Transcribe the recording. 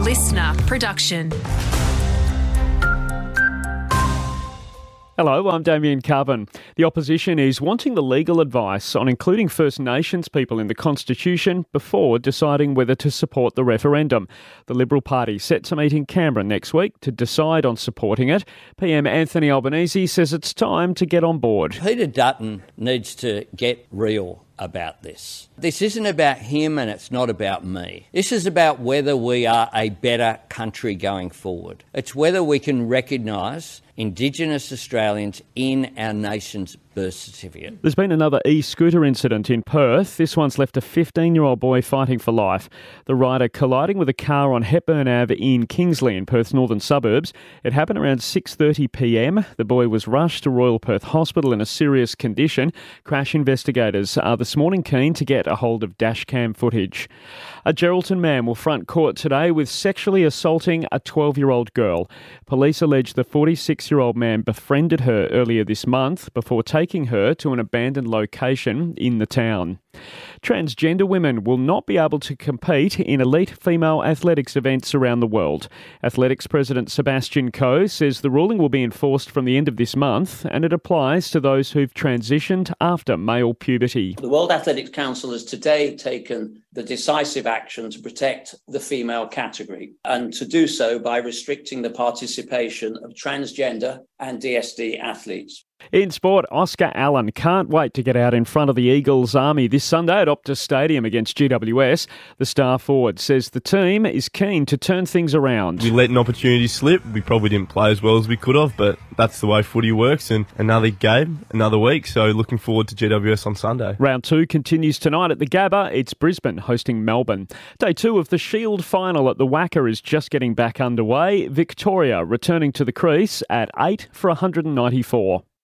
listener production. Hello, I'm Damien Carvin. The opposition is wanting the legal advice on including First Nations people in the Constitution before deciding whether to support the referendum. The Liberal Party set to meet in Canberra next week to decide on supporting it. PM Anthony Albanese says it's time to get on board. Peter Dutton needs to get real about this. This isn't about him and it's not about me. This is about whether we are a better country going forward. It's whether we can recognise Indigenous Australians in our nation's birth certificate. There's been another e-scooter incident in Perth. This one's left a 15-year-old boy fighting for life. The rider colliding with a car on Hepburn Ave in Kingsley in Perth's northern suburbs. It happened around 6:30pm. The boy was rushed to Royal Perth Hospital in a serious condition. Crash investigators are this morning keen to get a hold of dashcam footage. A Geraldton man will front court today with sexually assaulting a 12-year-old girl. Police allege the 46-year-old man befriended her earlier this month before taking her to an abandoned location in the town. Transgender women will not be able to compete in elite female athletics events around the world. Athletics President Sebastian Coe says the ruling will be enforced from the end of this month and it applies to those who've transitioned after male puberty. The World Athletics Council has today taken the decisive action to protect the female category and to do so by restricting the participation of transgender and DSD athletes. In sport, Oscar Allen can't wait to get out in front of the Eagles Army this Sunday at Optus Stadium against GWS. The star forward says the team is keen to turn things around. We let an opportunity slip. We probably didn't play as well as we could have, but that's the way footy works. And another game, another week, so looking forward to GWS on Sunday. Round 2 continues tonight at the Gabba. It's Brisbane hosting Melbourne. Day 2 of the Shield final at the WACA is just getting back underway. Victoria returning to the crease at 8 for 194.